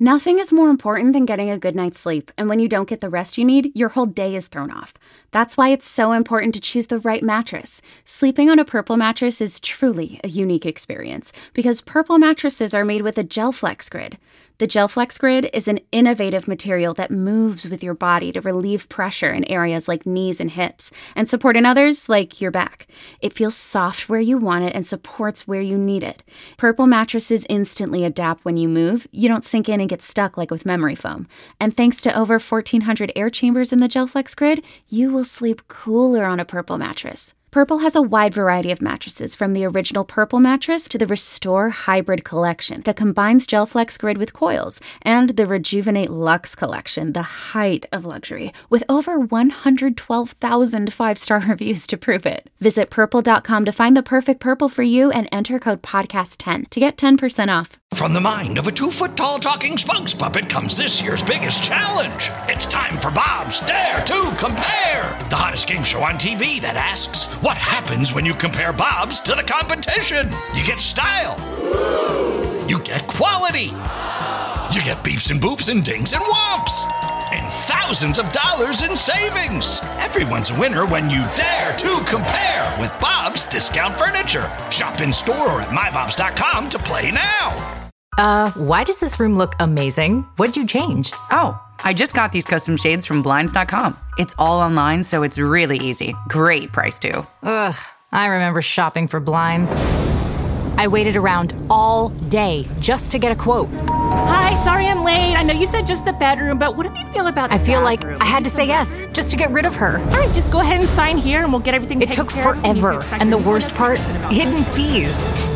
Nothing is more important than getting a good night's sleep, and when you don't get the rest you need, your whole day is thrown off. That's why it's so important to choose the right mattress. Sleeping on a Purple mattress is truly a unique experience, because Purple mattresses are made with a GelFlex Grid. The GelFlex Grid is an innovative material that moves with your body to relieve pressure in areas like knees and hips, and support in others like your back. It feels soft where you want it and supports where you need it. Purple mattresses instantly adapt when you move. You don't sink in and get stuck like with memory foam. And thanks to over 1,400 air chambers in the GelFlex Grid, you will sleep cooler on a Purple mattress. Purple has a wide variety of mattresses, from the original Purple mattress to the Restore Hybrid collection that combines GelFlex Grid with coils, and the Rejuvenate Luxe collection, the height of luxury, with over 112,000 five-star reviews to prove it. Visit purple.com to find the perfect Purple for you and enter code podcast10 to get 10% off. From the mind of a 2-foot-tall talking spokes puppet comes this year's biggest challenge. It's time for Bob's Dare to Compare, the hottest game show on TV that asks, what happens when you compare Bob's to the competition? You get style. You get quality. You get beeps and boops and dings and whomps. And thousands of dollars in savings. Everyone's a winner when you dare to compare with Bob's Discount Furniture. Shop in store or at mybobs.com to play now. Why does this room look amazing? What'd you change? Oh, I just got these custom shades from Blinds.com. It's all online, so it's really easy. Great price, too. Ugh, I remember shopping for blinds. I waited around all day just to get a quote. Hi, sorry I'm late. I know you said just the bedroom, but what do you feel about the I feel bathroom? like I had to say yes just to get rid of her. All right, just go ahead and sign here and we'll get everything taken care of. It took forever, and the worst part, hidden fees.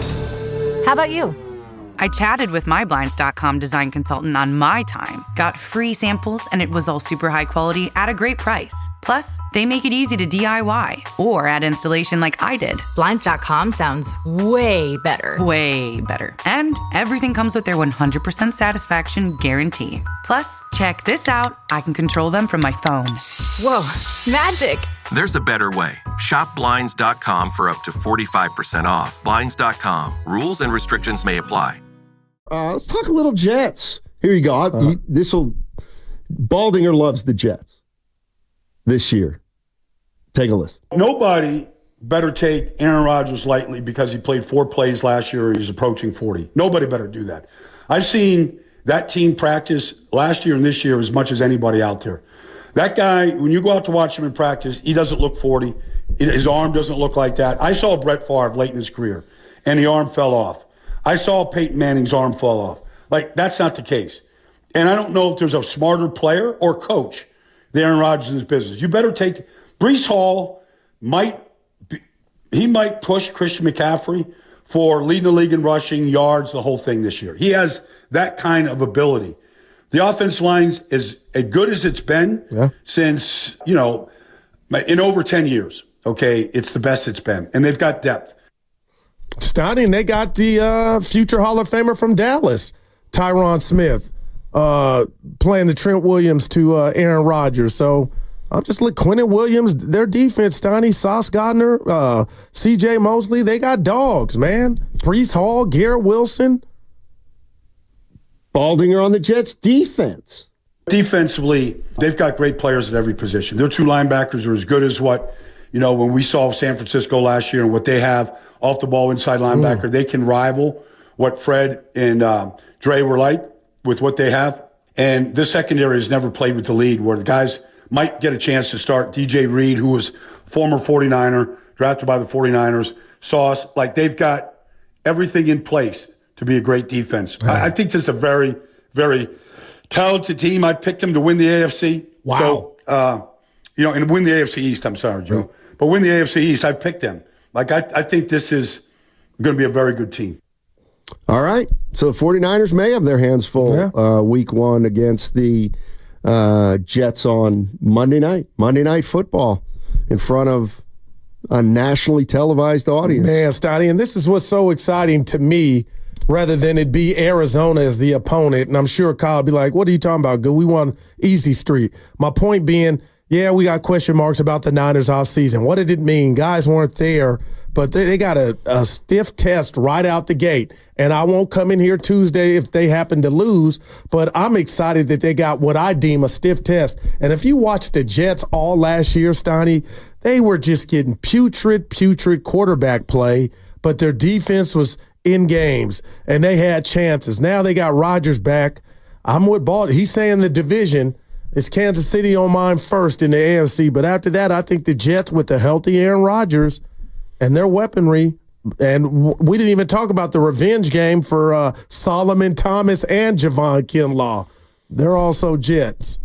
How about you? I chatted with my Blinds.com design consultant on my time, got free samples, and it was all super high quality at a great price. Plus, they make it easy to DIY or add installation like I did. Blinds.com sounds way better. Way better. And everything comes with their 100% satisfaction guarantee. Plus, check this out. I can control them from my phone. Whoa, magic. There's a better way. Shop Blinds.com for up to 45% off. Blinds.com. Rules and restrictions may apply. Let's talk a little Jets. Here you go. Baldinger loves the Jets this year. Take a listen. Nobody better take Aaron Rodgers lightly because he played 4 plays last year and he's approaching 40. Nobody better do that. I've seen that team practice last year and this year as much as anybody out there. That guy, when you go out to watch him in practice, he doesn't look 40. His arm doesn't look like that. I saw Brett Favre late in his career, and the arm fell off. I saw Peyton Manning's arm fall off. Like, that's not the case. And I don't know if there's a smarter player or coach than Aaron Rodgers in this business. You better take Breece Hall might push Christian McCaffrey for leading the league in rushing, yards, the whole thing this year. He has that kind of ability. The offense line is as good as it's been since, in over 10 years. Okay, it's the best it's been. And they've got depth. Stoney, and they got the future Hall of Famer from Dallas, Tyron Smith, playing the Trent Williams to Aaron Rodgers. So I'm just like Quentin Williams, their defense, Stoney, Sauce Gardner, C.J. Mosley, they got dogs, man. Breece Hall, Garrett Wilson. Baldinger on the Jets' defense. Defensively, they've got great players at every position. Their 2 linebackers are as good as what, when we saw San Francisco last year and what they have off the ball inside linebacker. They can rival what Fred and Dre were like with what they have. And this secondary has never played with the lead where the guys might get a chance to start. DJ Reed, who was former 49er, drafted by the 49ers, Sauce. Like, they've got everything in place to be a great defense. I think this is a very, very talented team. I picked them to win the AFC. Wow. So, and win the AFC East. I'm sorry, Joe. But win the AFC East, I picked them. Like, I think this is going to be a very good team. All right. So the 49ers may have their hands full week 1 against the Jets on Monday Night Football in front of a nationally televised audience. Man, Stoney, and this is what's so exciting to me, rather than it be Arizona as the opponent. And I'm sure Kyle will be like, what are you talking about? Good. We won easy street. My point being, yeah, we got question marks about the Niners offseason. What did it mean? Guys weren't there. but they got a stiff test right out the gate. And I won't come in here Tuesday if they happen to lose, but I'm excited that they got what I deem a stiff test. And if you watch the Jets all last year, Steiny, they were just getting putrid quarterback play, but their defense was in games, and they had chances. Now they got Rodgers back. I'm with Baltimore. He's saying the division is Kansas City on mine first in the AFC, but after that, I think the Jets with the healthy Aaron Rodgers and their weaponry, and we didn't even talk about the revenge game for Solomon Thomas and Javon Kinlaw. They're also Jets.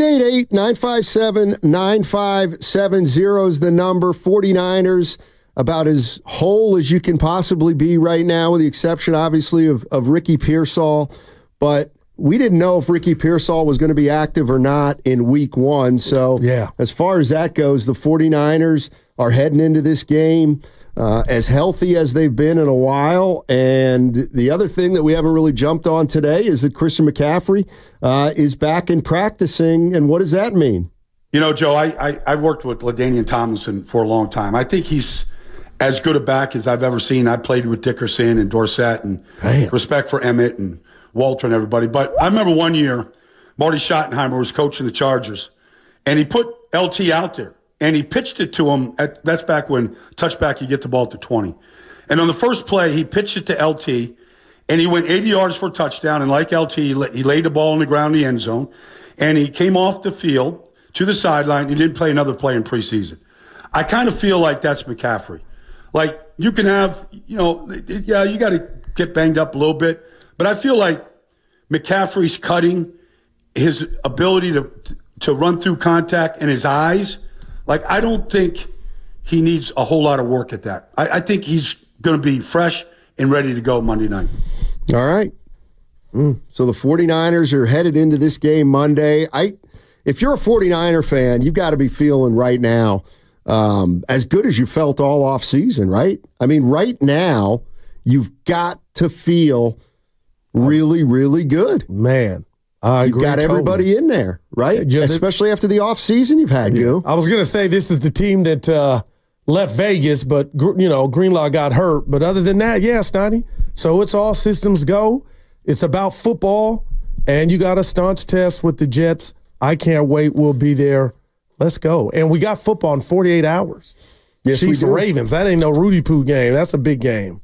888-957-9570 is the number. 49ers about as whole as you can possibly be right now, with the exception, obviously, of Ricky Pearsall. But we didn't know if Ricky Pearsall was going to be active or not in week one. So as far as that goes, the 49ers are heading into this game as healthy as they've been in a while. And the other thing that we haven't really jumped on today is that Christian McCaffrey is back and practicing. And what does that mean? You know, Joe, I worked with LaDainian Tomlinson for a long time. I think he's as good a back as I've ever seen. I played with Dickerson and Dorsett, and respect for Emmett and Walter and everybody. But I remember one year, Marty Schottenheimer was coaching the Chargers, and he put LT out there, and he pitched it to him. That's back when touchback, you get the ball to 20. And on the first play, he pitched it to LT, and he went 80 yards for a touchdown. And like LT, he laid the ball on the ground in the end zone, and he came off the field to the sideline. He didn't play another play in preseason. I kind of feel like that's McCaffrey. Like, you can have, you know, you got to get banged up a little bit, but I feel like McCaffrey's cutting, his ability to run through contact, and his eyes, like, I don't think he needs a whole lot of work at that. I think he's going to be fresh and ready to go Monday night. All right. So the 49ers are headed into this game Monday. If you're a 49er fan, you've got to be feeling right now as good as you felt all off season, right? I mean, right now, you've got to feel really, really good. Man, I agree. You've got everybody in there, right? Especially after the off season you've had, you. I was going to say this is the team that left Vegas, but, you know, Greenlaw got hurt. But other than that, Steiny. So it's all systems go. It's about football, and you got a staunch test with the Jets. I can't wait. We'll be there. Let's go. And we got football in 48 hours. Yes, Chiefs and Ravens. That ain't no Rudy Poo game. That's a big game.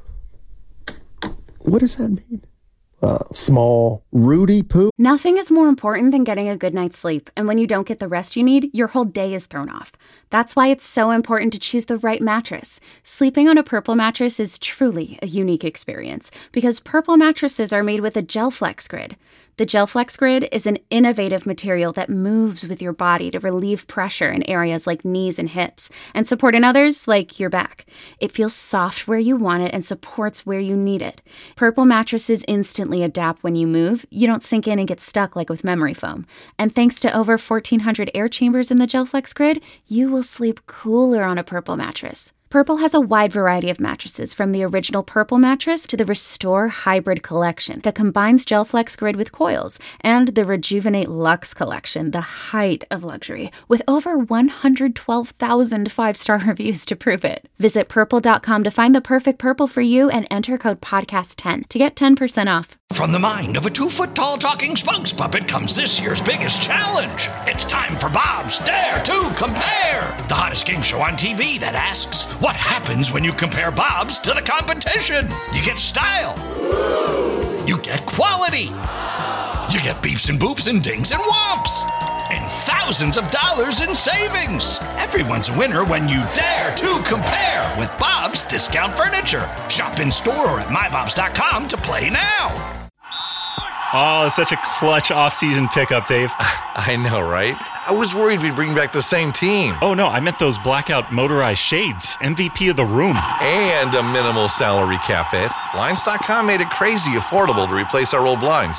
What does that mean? Small. Rudy Poo? Nothing is more important than getting a good night's sleep. And when you don't get the rest you need, your whole day is thrown off. That's why it's so important to choose the right mattress. Sleeping on a Purple mattress is truly a unique experience because Purple mattresses are made with a GelFlex Grid. The GelFlex Grid is an innovative material that moves with your body to relieve pressure in areas like knees and hips and support in others like your back. It feels soft where you want it and supports where you need it. Purple mattresses instantly adapt when you move. You don't sink in and get stuck like with memory foam. And thanks to over 1,400 air chambers in the GelFlex Grid, you will sleep cooler on a Purple mattress. Purple has a wide variety of mattresses, from the original Purple mattress to the Restore Hybrid collection that combines GelFlex Grid with coils, and the Rejuvenate Luxe collection, the height of luxury, with over 112,000 five-star reviews to prove it. Visit Purple.com to find the perfect Purple for you and enter code PODCAST10 to get 10% off. From the mind of a 2-foot-tall talking spokes puppet comes this year's biggest challenge. It's time for Bob's Dare to Compare, the hottest game show on TV that asks, what happens when you compare Bob's to the competition? You get style. You get quality. You get beeps and boops and dings and whomps. And thousands of dollars in savings. Everyone's a winner when you dare to compare with Bob's Discount Furniture. Shop in store or at mybobs.com to play now. Oh, it's such a clutch off-season pickup, Dave. I know, right? I was worried we'd bring back the same team. Oh, no, I meant those blackout motorized shades. MVP of the room. And a minimal salary cap hit. Blinds.com made it crazy affordable to replace our old blinds.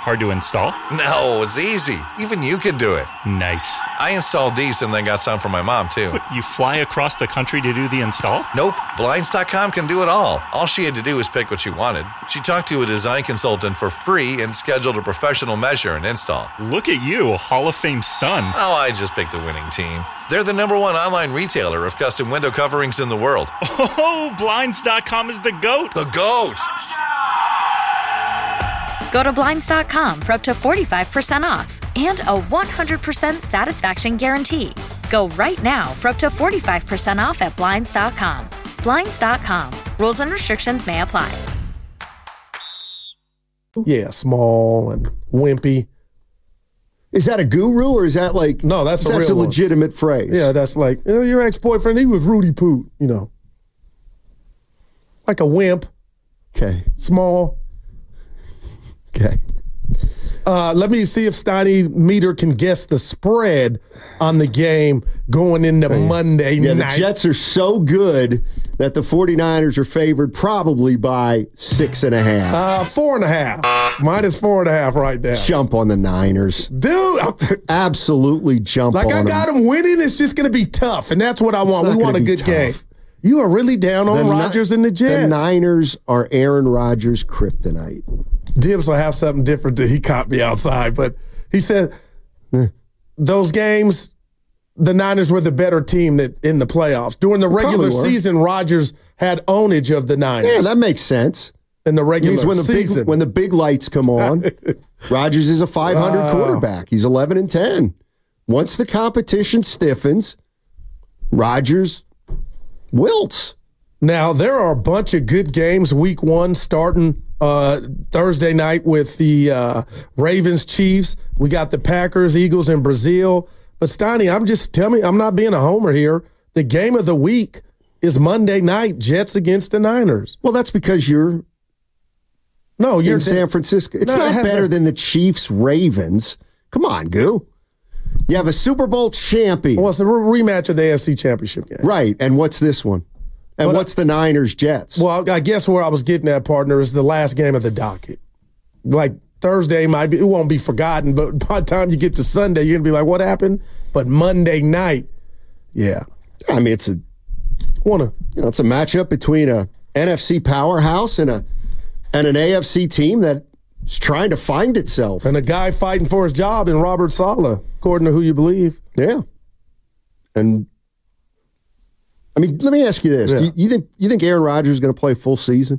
Hard to install? No, it's easy. Even you could do it. Nice. I installed these and then got some for my mom, too. What, you fly across the country to do the install? Nope. Blinds.com can do it all. All she had to do was pick what she wanted. She talked to a design consultant for free and scheduled a professional measure and install. Look at you, Hall of Fame son. Oh, I just picked the winning team. They're the #1 online retailer of custom window coverings in the world. Oh, Blinds.com is the GOAT. The GOAT! Go to Blinds.com for up to 45% off and a 100% satisfaction guarantee. Go right now for up to 45% off at Blinds.com. Blinds.com. Rules and restrictions may apply. Yeah, small and wimpy. Is that a guru or is that like... No, that's a real legitimate phrase. Yeah, that's like, your ex-boyfriend, he was Rudy Poot, Like a wimp. Okay. Small. Okay. Let me see if Steiny Meter can guess the spread on the game going into Monday night. The Jets are so good that the 49ers are favored probably by 6.5. 4.5. -4.5 right now. Jump on the Niners. Dude. Absolutely jump on them. I got them winning. It's just going to be tough, and that's what I want. We want a good game. You are really down on Rodgers and the Jets. The Niners are Aaron Rodgers' kryptonite. Dibs will have something different that he caught me outside, but he said those games, the Niners were the better team in the playoffs. During the regular season, Rodgers had ownage of the Niners. Yeah, that makes sense. In the regular season. When the big lights come on, Rodgers is a 500 quarterback. He's 11-10. Once the competition stiffens, Rodgers wilts. Now, there are a bunch of good games week 1 starting Thursday night with the Ravens, Chiefs. We got the Packers, Eagles, and Brazil. But Steiny, I'm not being a homer here. The game of the week is Monday night, Jets against the Niners. Well, that's because you're in San Francisco. It's not better than the Chiefs, Ravens. Come on, Goo. You have a Super Bowl champion. Well, it's a rematch of the AFC Championship game. Right, and what's this one? And what's the Niners Jets? Well, I guess where I was getting at, partner, is the last game of the docket. Like Thursday it won't be forgotten, but by the time you get to Sunday, you're gonna be like, what happened? But Monday night, yeah. I mean, it's a matchup between a NFC powerhouse and an AFC team that's trying to find itself. And a guy fighting for his job in Robert Saleh, according to who you believe. Yeah. And I mean, let me ask you this: you think Aaron Rodgers is going to play full season?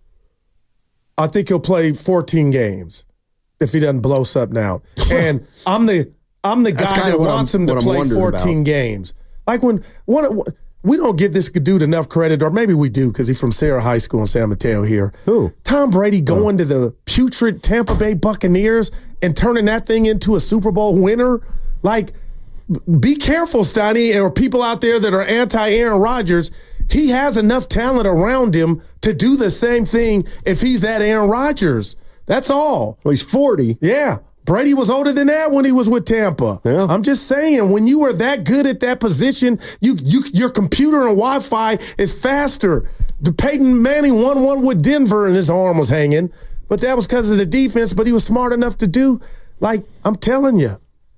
I think he'll play 14 games if he doesn't blow something out. And I'm the guy that wants him to play 14 games. Like when we don't give this dude enough credit, or maybe we do because he's from Sarah High School in San Mateo here. Who? Tom Brady going to the putrid Tampa Bay Buccaneers and turning that thing into a Super Bowl winner, like. Be careful, Steiny, or people out there that are anti-Aaron Rodgers. He has enough talent around him to do the same thing if he's that Aaron Rodgers. That's all. Well, he's 40. Yeah. Brady was older than that when he was with Tampa. Yeah. I'm just saying, when you are that good at that position, your computer and Wi-Fi is faster. The Peyton Manning 1-1 with Denver and his arm was hanging, but that was because of the defense, but he was smart enough to do, like, I'm telling you.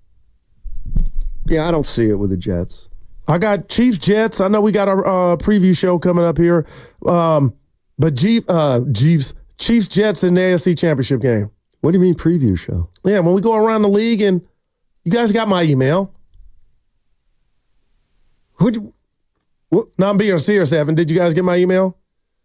Yeah, I don't see it with the Jets. I got Chiefs, Jets. I know we got a preview show coming up here. But Chiefs, Jets in the AFC Championship game. What do you mean preview show? Yeah, when we go around the league, and you guys got my email. No, I'm being serious, Evan. Did you guys get my email?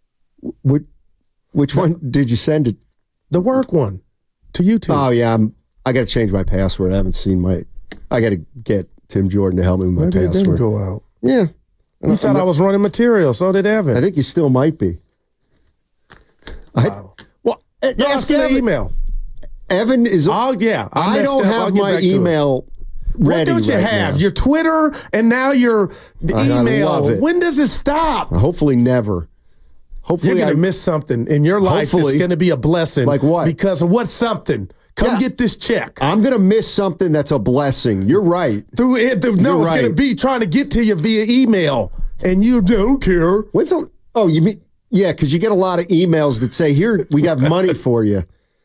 Which one did you send it? The work one to YouTube. Oh, yeah. I got to change my password. I haven't seen I got to get Tim Jordan to help me with my password. It didn't go out. Yeah. You thought I was running material, so did Evan. I think you still might be. Well, ask the email. Evan is... Oh, yeah. I don't have my email ready. What don't you have? Your Twitter and now your email. I love it. When does it stop? Hopefully never. Hopefully you're going to miss something in your life that's going to be a blessing. Like what? Because of what's something? Come get this check. I'm going to miss something that's a blessing. You're right. It's going to be trying to get to you via email, and you don't care. You mean, yeah, because you get a lot of emails that say, here, we got money for you.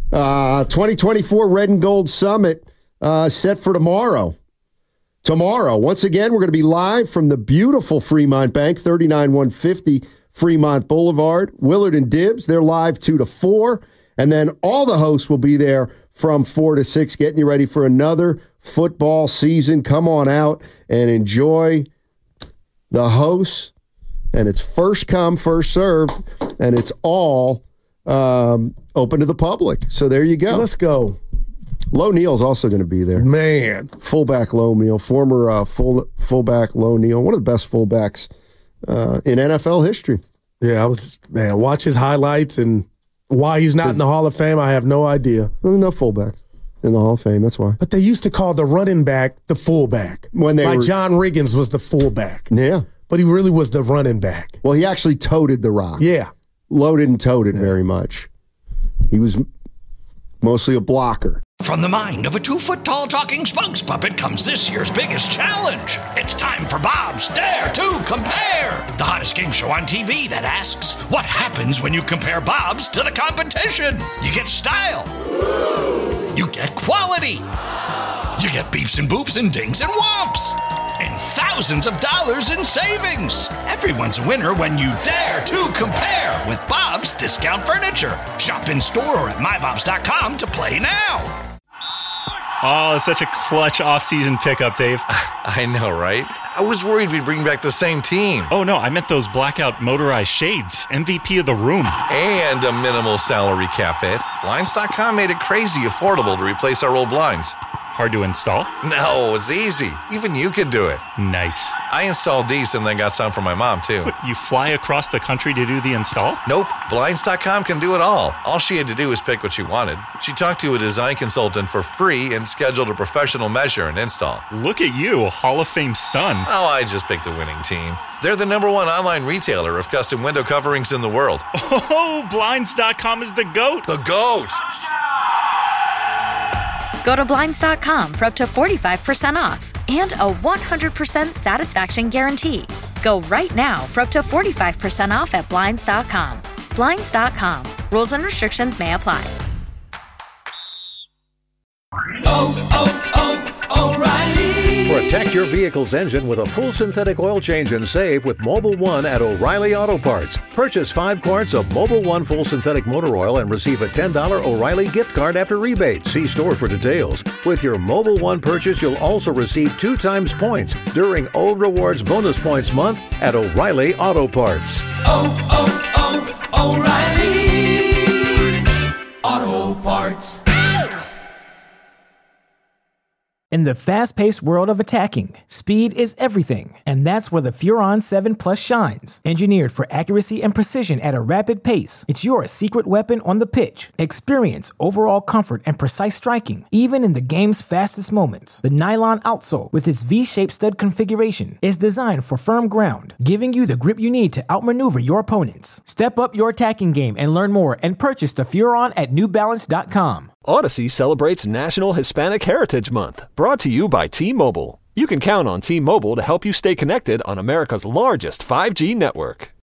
2024 Red and Gold Summit set for tomorrow. Tomorrow, once again, we're going to be live from the beautiful Fremont Bank, 39150 Fremont Boulevard. Willard and Dibbs, they're live 2 to 4. And then all the hosts will be there from 4 to 6, getting you ready for another football season. Come on out and enjoy the hosts. And it's first come, first served, and it's all open to the public. So there you go. Let's go. Low Neal's also going to be there. Man. Fullback Low Neal, former fullback Low Neal, one of the best fullbacks in NFL history. Yeah, I was just, watch his highlights and why he's not in the Hall of Fame, I have no idea. No fullbacks in the Hall of Fame, that's why. But they used to call the running back the fullback. John Riggins was the fullback. Yeah. But he really was the running back. Well, he actually toted the rock. Yeah. Lowe didn't tote it very much. He was mostly a blocker. From the mind of a 2-foot-tall talking spokes puppet comes this year's biggest challenge. It's time for Bob's Dare to Compare, the hottest game show on TV that asks, what happens when you compare Bob's to the competition? You get style. You get quality. You get beeps and boops and dings and whomps. And thousands of dollars in savings. Everyone's a winner when you dare to compare with Bob's Discount Furniture. Shop in store or at mybobs.com to play now. Oh, such a clutch off-season pickup, Dave. I know, right? I was worried we'd bring back the same team. Oh, no, I meant those blackout motorized shades. MVP of the room. And a minimal salary cap hit. Blinds.com made it crazy affordable to replace our old blinds. Hard to install? No, it's easy. Even you could do it. Nice. I installed these and then got some for my mom, too. What, you fly across the country to do the install? Nope. Blinds.com can do it all. All she had to do was pick what she wanted. She talked to a design consultant for free and scheduled a professional measure and install. Look at you, a Hall of Fame son. Oh, I just picked the winning team. They're the #1 online retailer of custom window coverings in the world. Oh, Blinds.com is the GOAT. The GOAT! Go to Blinds.com for up to 45% off and a 100% satisfaction guarantee. Go right now for up to 45% off at Blinds.com. Blinds.com. Rules and restrictions may apply. O'Reilly. Protect your vehicle's engine with a full synthetic oil change and save with Mobil 1 at O'Reilly Auto Parts. Purchase 5 quarts of Mobil 1 full synthetic motor oil and receive a $10 O'Reilly gift card after rebate. See store for details. With your Mobil 1 purchase, you'll also receive 2 times points during O Rewards Bonus Points Month at O'Reilly Auto Parts. O'Reilly Auto Parts. In the fast-paced world of attacking, speed is everything, and that's where the Furon 7 Plus shines. Engineered for accuracy and precision at a rapid pace, it's your secret weapon on the pitch. Experience overall comfort and precise striking, even in the game's fastest moments. The nylon outsole, with its V-shaped stud configuration, is designed for firm ground, giving you the grip you need to outmaneuver your opponents. Step up your attacking game and learn more and purchase the Furon at NewBalance.com. Odyssey celebrates National Hispanic Heritage Month, brought to you by T-Mobile. You can count on T-Mobile to help you stay connected on America's largest 5G network.